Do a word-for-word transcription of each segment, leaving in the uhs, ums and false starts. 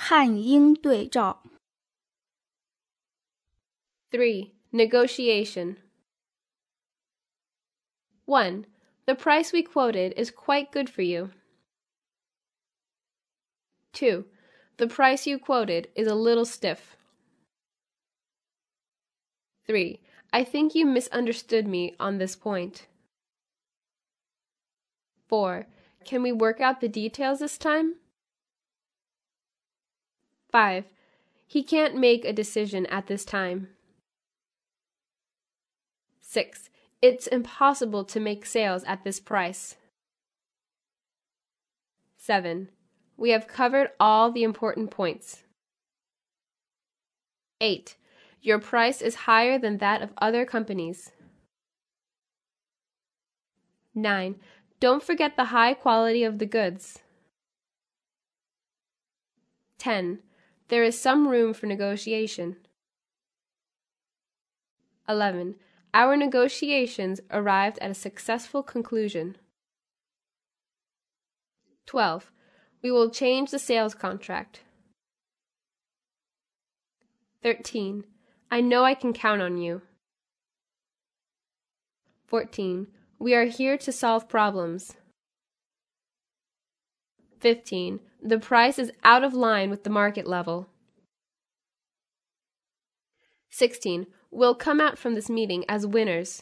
汉英对照。 three. Negotiation. one. The price we quoted is quite good for you. two. The price you quoted is a little stiff. three. I think you misunderstood me on this point. four. Can we work out the details this time? five. He can't make a decision at this time. six. It's impossible to make sales at this price. seven. We have covered all the important points. eight. Your price is higher than that of other companies. nine. Don't forget the high quality of the goods. ten. There is some room for negotiation. eleven. Our negotiations arrived at a successful conclusion. twelve. We will change the sales contract. thirteen. I know I can count on you. fourteen. We are here to solve problems. fifteen. The price is out of line with the market level. sixteen. We'll come out from this meeting as winners.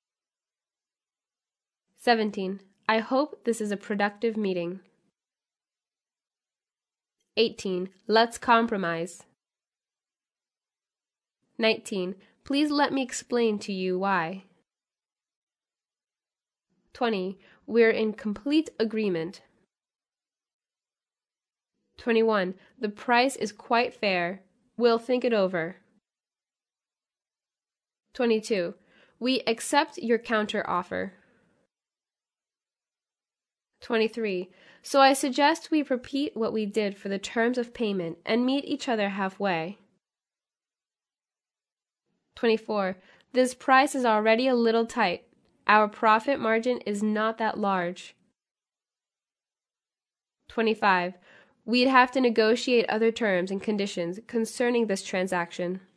seventeen. I hope this is a productive meeting. eighteen. Let's compromise. nineteen. Please let me explain to you why. twenty. We're in complete agreement. twenty-one. The price is quite fair. We'll think it over. twenty-two. We accept your counter offer. twenty-three. So I suggest we repeat what we did for the terms of payment and meet each other halfway. twenty-four. This price is already a little tight. Our profit margin is not that large. twenty-five. We'd have to negotiate other terms and conditions concerning this transaction.